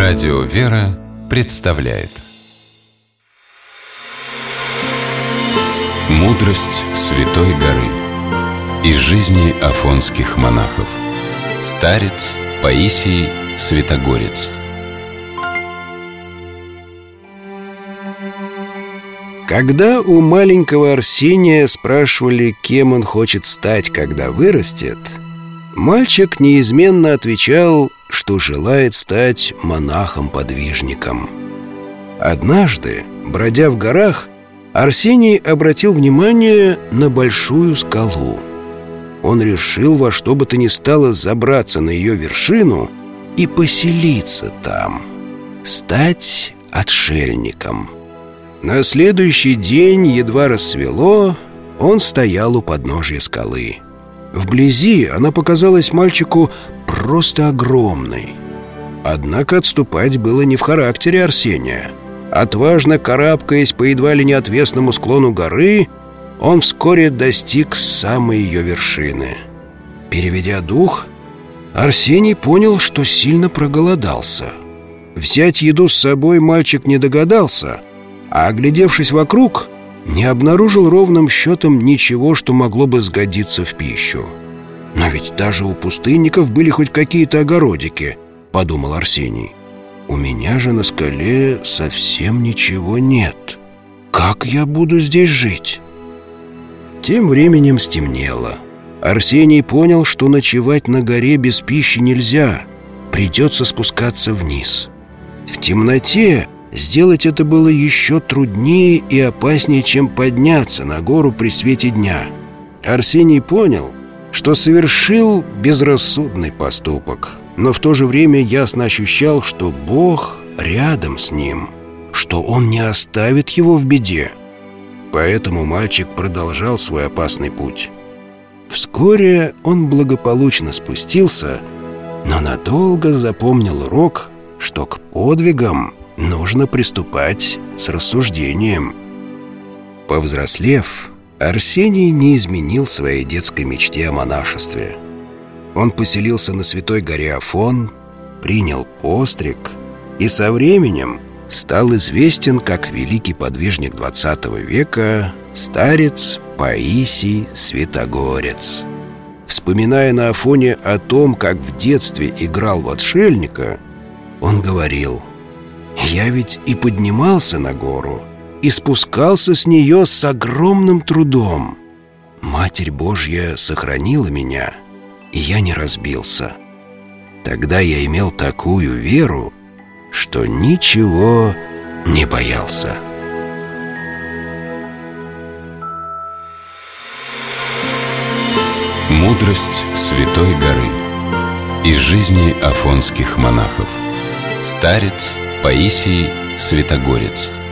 Радио «Вера» представляет Мудрость Святой Горы. Из жизни афонских монахов. Старец Паисий Святогорец. Когда у маленького Арсения спрашивали, кем он хочет стать, когда вырастет, мальчик неизменно отвечал, что желает стать монахом-подвижником. Однажды, бродя в горах, Арсений обратил внимание на большую скалу. Он решил во что бы то ни стало забраться на ее вершину и поселиться там, стать отшельником. На следующий день, едва рассвело, он стоял у подножия скалы. Вблизи она показалась мальчику просто огромной. Однако отступать было не в характере Арсения. Отважно карабкаясь по едва ли не отвесному склону горы, он вскоре достиг самой ее вершины. Переведя дух, Арсений понял, что сильно проголодался. Взять еду с собой мальчик не догадался, а, оглядевшись вокруг, не обнаружил ровным счетом ничего, что могло бы сгодиться в пищу. «Но ведь даже у пустынников были хоть какие-то огородики», — подумал Арсений. «У меня же на скале совсем ничего нет. Как я буду здесь жить?» Тем временем стемнело. Арсений понял, что ночевать на горе без пищи нельзя, придется спускаться вниз. В темноте сделать это было еще труднее и опаснее, чем подняться на гору при свете дня. Арсений понял, что совершил безрассудный поступок, но в то же время ясно ощущал, что Бог рядом с ним, что Он не оставит его в беде. Поэтому мальчик продолжал свой опасный путь. Вскоре он благополучно спустился, но надолго запомнил урок, что к подвигам нужно приступать с рассуждением. Повзрослев, Арсений не изменил своей детской мечте о монашестве. Он поселился на Святой горе Афон, принял постриг и со временем стал известен как великий подвижник XX века, старец Паисий Святогорец. Вспоминая на Афоне о том, как в детстве играл в отшельника, он говорил: «Я ведь и поднимался на гору, и спускался с нее с огромным трудом. Матерь Божья сохранила меня, и я не разбился. Тогда я имел такую веру, что ничего не боялся». Мудрость Святой Горы. Из жизни афонских монахов. Старец Паисий Святогорец.